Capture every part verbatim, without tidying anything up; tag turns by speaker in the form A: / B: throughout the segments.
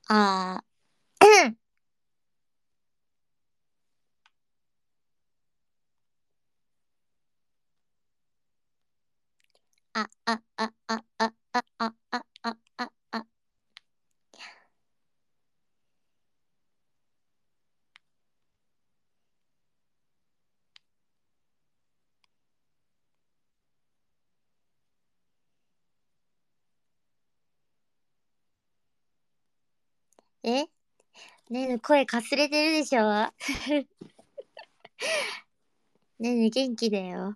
A: あー。あ、あ、あ、あ、あ、あ、あ、あ、あ、あ、あ。えねえね、声かすれてるでしょ？ねえね、元気だよ。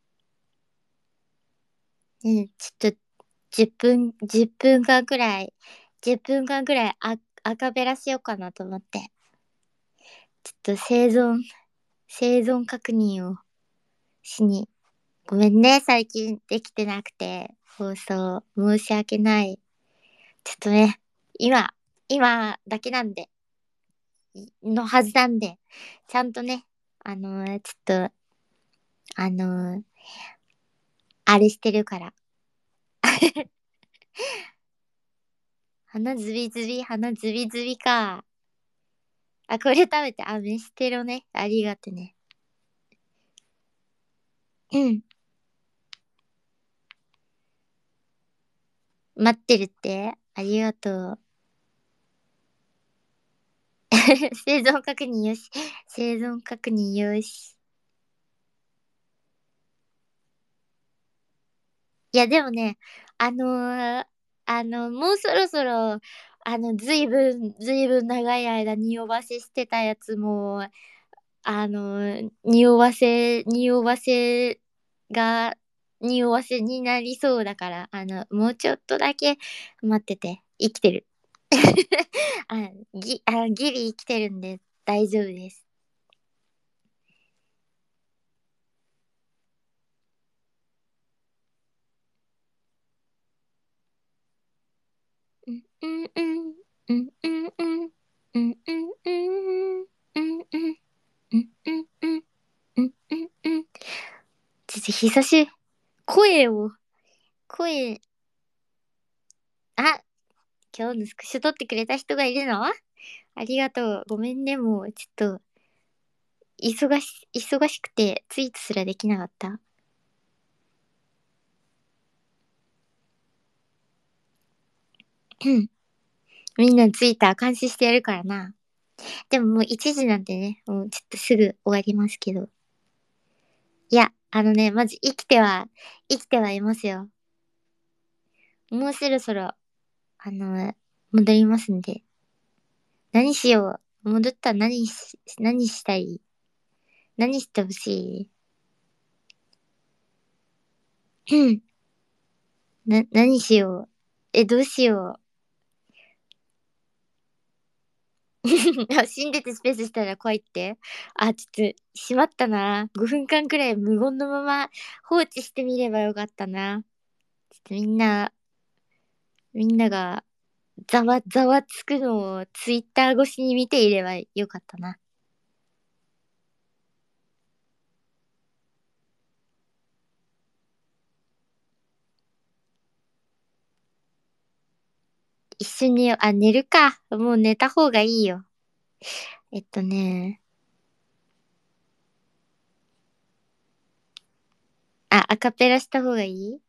A: ねえね、ちょっと、じゅっぷん、じゅっぷんかんくらい、じゅっぷんかんくらいアアカペラしようかなと思って。ちょっと生存、生存確認をしに。ごめんね、最近できてなくて、放送、申し訳ない。ちょっとね、今、今だけなんで、のはずなんで、ちゃんとね、あのーちょっと、あのーあれしてるから。鼻ズビズビ、鼻ズビズビか。あ、これ食べて、あ、飯テロね。ありがとね。うん。待ってるって。ありがとう。生存確認よし。生存確認よし。いや、でもね、あのーあの、もうそろそろ、あの、ずいぶん、ずいぶん長い間匂わせしてたやつも、あの、匂わせ、匂わせが、匂わせになりそうだから、あの、もうちょっとだけ待ってて。生きてる。あ、ぎ、あ、ギリ生きてるんで大丈夫です。うんうんうんうんうんうんうんうんうんうんうんうんうんうんうんうんうん。ちょっと久し、声を、声、あ、今日のスクショ撮ってくれた人がいるの？ありがとう。ごめんね、もう、ちょっと、忙し、忙しくて、ツイートすらできなかった。うん。みんなツイッター監視してやるからな。でももういちじなんでね、もうちょっとすぐ終わりますけど。いや、あのね、まず生きては、生きてはいますよ。もうそろそろ、あの、戻りますんで。何しよう。戻ったら何し、何したい？何してほしい？うん。な、何しよう。え、どうしよう。あ、死んでてスペースしたら怖いって。あ、ちょっと、しまったな。ごふんかんくらい無言のまま放置してみればよかったな。ちょっとみんな、みんながざわ、ざわつくのをツイッター越しに見ていればよかったな。一緒に、あ、寝るか。もう寝た方がいいよ。えっとね、あ、アカペラした方がいい？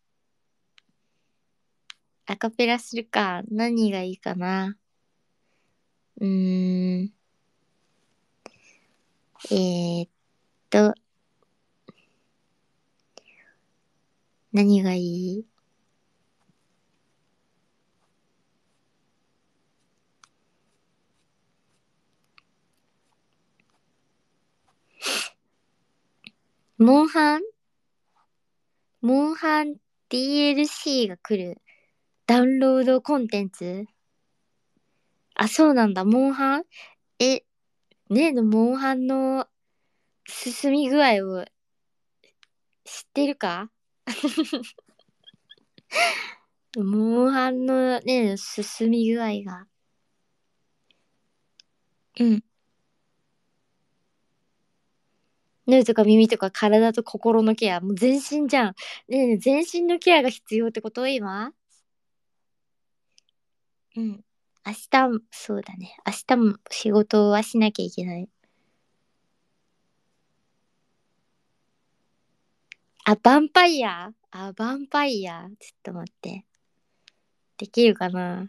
A: アカペラするか。何がいいかな。うーん、えー、っと、何がいい？モンハンモンハン ディーエルシー が来るダウンロードコンテンツ？あ、そうなんだ。モンハンえ、ねえのモンハンの進み具合を知ってるか？モンハンのね、進み具合が。うん。目とか耳とか体と心のケア。もう全身じゃん。ねえねえ、全身のケアが必要ってこと今？うん。 明日も、そうだね。明日も仕事はしなきゃいけない。あ、ヴァンパイアあ、ヴァンパイアちょっと待って。できるかな。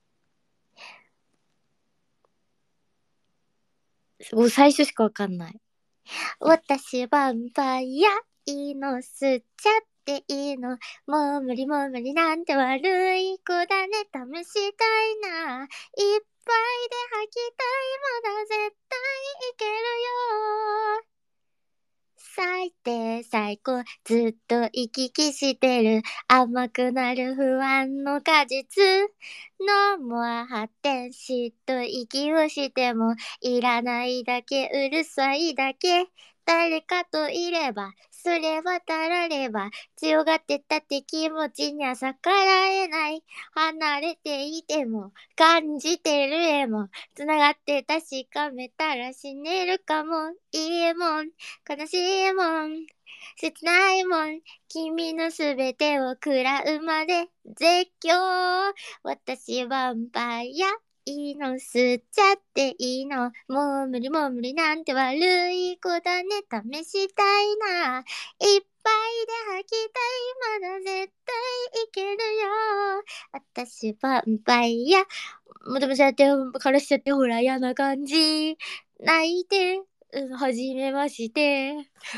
A: もう最初しかわかんない。私ヴァンパイア、いいの吸っちゃっていいの。もう無理もう無理なんて悪い子だね。試したいな。いっぱいで吐きたい。まだ絶対いけるよ。最低最高ずっと行き来してる。甘くなる不安の果実。脳も発展しと息をしてもいらないだけうるさいだけ。誰かといればそれはたられば強がってたって気持ちには逆らえない。離れていても感じてる絵もつながって確かめたら死ねるかも。いいもん悲しいもん切ないもん君のすべてを食らうまで絶叫。私ヴァンパイアいいの吸っちゃっていいの。もう無理もう無理なんて悪い子だね。試したいな。いっぱいで吐きたい。まだ絶対いけるよ。私ヴァンパイアもともちゃってからしちゃってほら嫌な感じ。泣いてうん、はじめまして。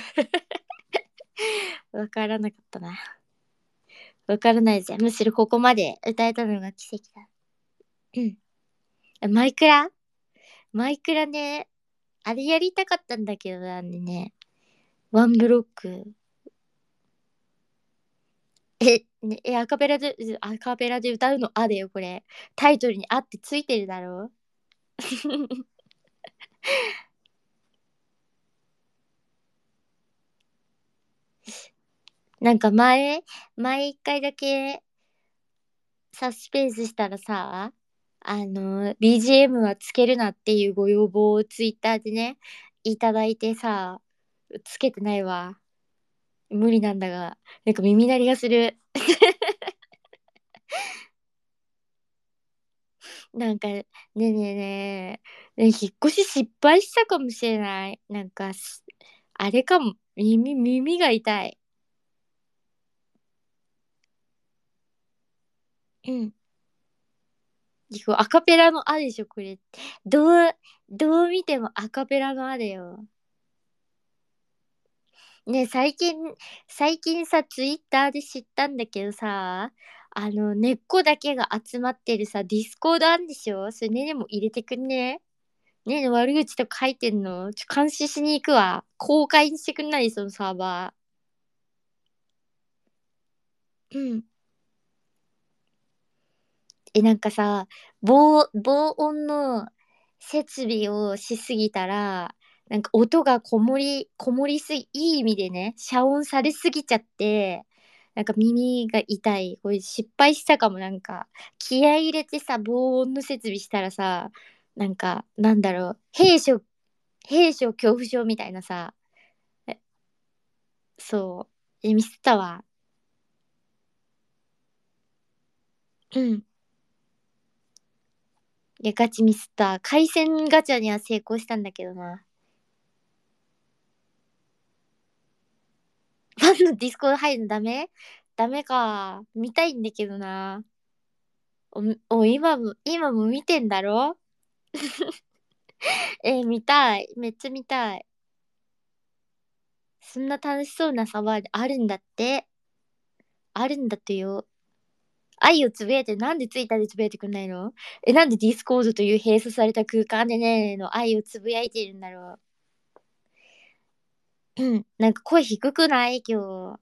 A: わからなかったな。わからないじゃん。むしろここまで歌えたのが奇跡だ。うん。マイクラマイクラね、あれやりたかったんだけどなんでね、ワンブロック。え、ね、え、アカペラで、アカペラで歌うのあだよ、これ。タイトルにあってついてるだろなんか前、前一回だけサスペンスしたらさ、あの、ビージーエム はつけるなっていうご要望をツイッターでね、いただいてさ、つけてないわ。無理なんだが、なんか耳鳴りがする。なんか、ねえねえねえ、ね引っ越し失敗したかもしれない。なんか、あれかも、耳、耳が痛い。うん。アカペラのあでしょ、これ。どう、どう見てもアカペラのあだよ。ね、最近、最近さ、ツイッターで知ったんだけどさ、あの、根っこだけが集まってるさ、ディスコードあんでしょ。それねねも入れてくんね。ねね悪口とか書いてんのちょ、監視しに行くわ。公開にしてくんないそのサーバー。うん。え、なんかさ、防、防音の設備をしすぎたら、なんか音がこもり、こもりすぎ、いい意味でね、遮音されすぎちゃって、なんか耳が痛い。これ失敗したかも。なんか、気合い入れてさ、防音の設備したらさ、なんか、なんだろう、閉所、閉所恐怖症みたいなさ、えそう、え、ミスったわ。うん。いや、ガチミスった。回線ガチャには成功したんだけどな。ファンのディスコード入るのダメダメか。見たいんだけどな。お、お、今も、今も見てんだろえー見たい。めっちゃ見たい。そんな楽しそうなサバーであるんだって。あるんだってよ。愛をつぶやいて、なんでツイッターでつぶやいてくんないの。え、なんでディスコードという閉鎖された空間でねの愛をつぶやいてるんだろう。うん。なんか声低くない今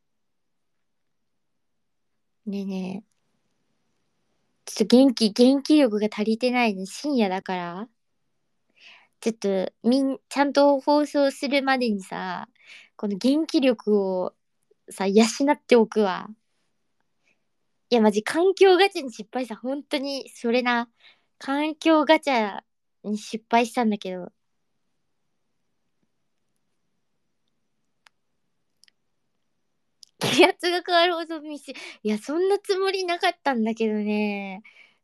A: 日。ねえねえ。ちょっと元気、元気力が足りてないね。深夜だから。ちょっと、みん、ちゃんと放送するまでにさ、この元気力をさ、養っておくわ。いや、マジ、環境ガチャに失敗した。本当に、それな。環境ガチャに失敗したんだけど、気圧が変わるほどミス。いや、そんなつもりなかったんだけどね。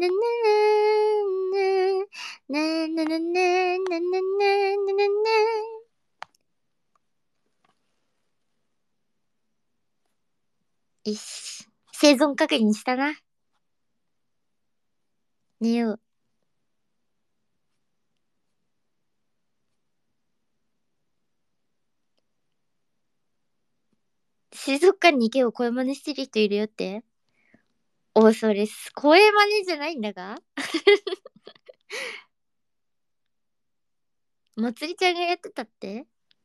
A: なななななななななななななよし。生存確認したな。寝よう。水族館に行けば声真似してる人いるよって。お、それ、声真似じゃないんだがまつりちゃんがやってたって。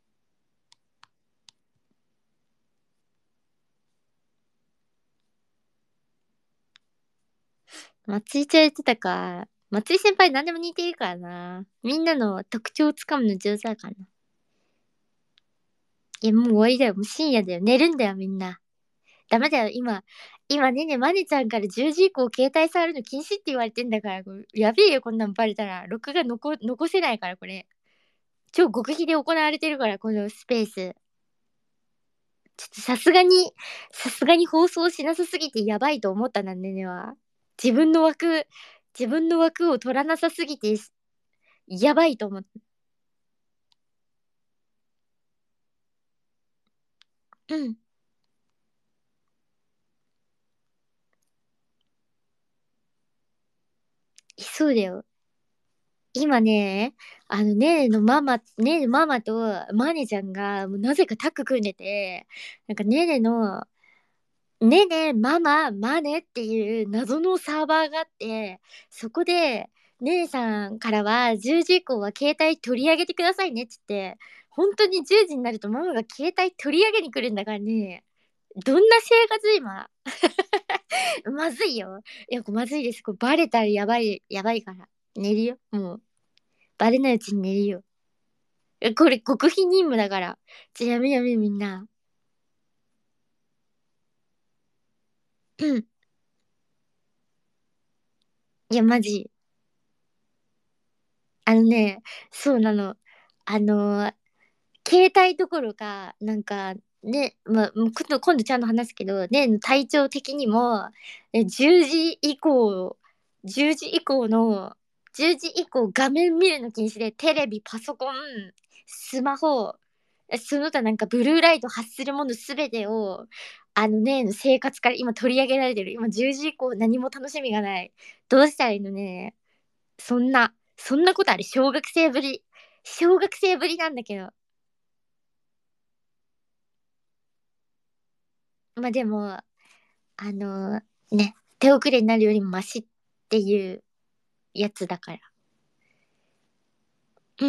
A: まつりちゃんやってたか。まつり先輩何でも似てるからな。みんなの特徴をつかむの上手だからな。いや、もう終わりだよ。もう深夜だよ。寝るんだよ、みんな。ダメだよ、今。 今ねね、マネちゃんからじゅうじ以降携帯触るの禁止って言われてんだから、やべえよ、こんなんバレたら。録画残残せないから、これ。超極秘で行われてるから、このスペース。ちょっとさすがに、さすがに放送しなさすぎてやばいと思ったな、ねねは。自分の枠、自分の枠を取らなさすぎて、やばいと思った。うん。そうだよ。今ね、あのねーのママ、ねーのママとマネちゃんが、もうなぜかタッグ組んでて、なんかねーねの、ねーねーママ、マネっていう謎のサーバーがあって、そこで、ねーさんからはじゅうじ以降は携帯取り上げてくださいねって言って、本当にじゅうじになるとママが携帯取り上げに来るんだからね。どんな生活今まずいよ。いや、これまずいです。これバレたらやばい、やばいから。寝るよ。もう。バレないうちに寝るよ。え、これ極秘任務だから。じゃ、やめやめみんな。うん。いや、マジ。あのね、そうなの。あのー携帯どころか、なんか、ね、まあ、もう今度、今度ちゃんと話すけど、ね、体調的にも、え、じゅうじ以降、じゅうじ以降の、じゅうじ以降画面見るの禁止で、テレビ、パソコン、スマホ、えその他なんかブルーライト発するものすべてを、あのね、生活から今取り上げられてる。今じゅうじ以降何も楽しみがない。どうしたらいいのね。そんな、そんなことある小学生ぶり。小学生ぶりなんだけど。まあでも、あのね、手遅れになるよりもマシっていうやつだから。うん、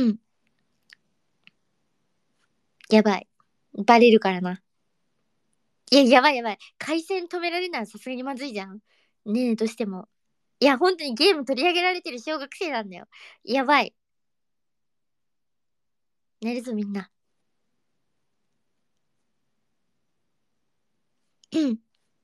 A: やばい。バレるからな。いや、やばいやばい。回線止められるのはさすがにまずいじゃん。ねえ、としても。いや、本当にゲーム取り上げられてる小学生なんだよ。やばい。寝るぞみんな。うん。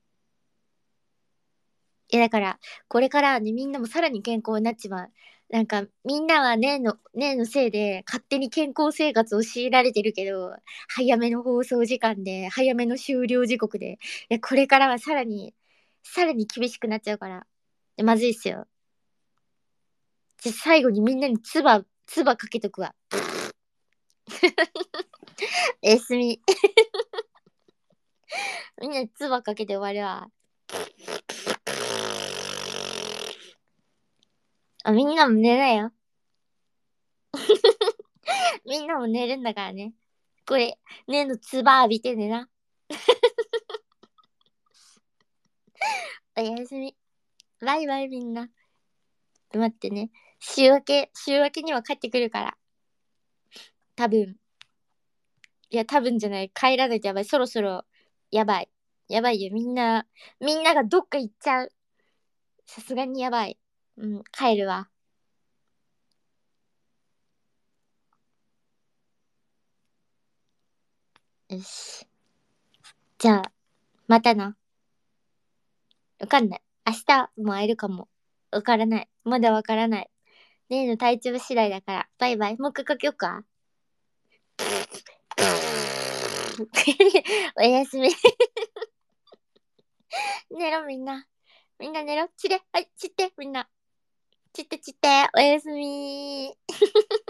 A: いや、だから、これからね、みんなもさらに健康になっちまう。なんか、みんなはねえの、ねえのせいで、勝手に健康生活を強いられてるけど、早めの放送時間で、早めの終了時刻で、いや、これからはさらに、さらに厳しくなっちゃうから。まずいっすよ。じゃ、最後にみんなに唾、唾かけとくわ。おやすみ。みんなに唾かけて終わるわ。あ、みんなも寝なよ。みんなも寝るんだからね。これ、ねえの唾浴びてねな。おやすみ。バイバイみんな。待ってね。週明け、週明けには帰ってくるから。多分。いや、多分じゃない。帰らないとやばい。そろそろ、やばい。やばいよ。みんな、みんながどっか行っちゃう。さすがにやばい。うん、帰るわ。よし。じゃあ、またな。わかんない。明日も会えるかも。わからない。まだわからない。ねえの体調次第だから。バイバイ。もう一回かけようか。おやすみ。寝ろみんな。みんな寝ろ。散れ。はい、散ってみんな。散って散って。おやすみ。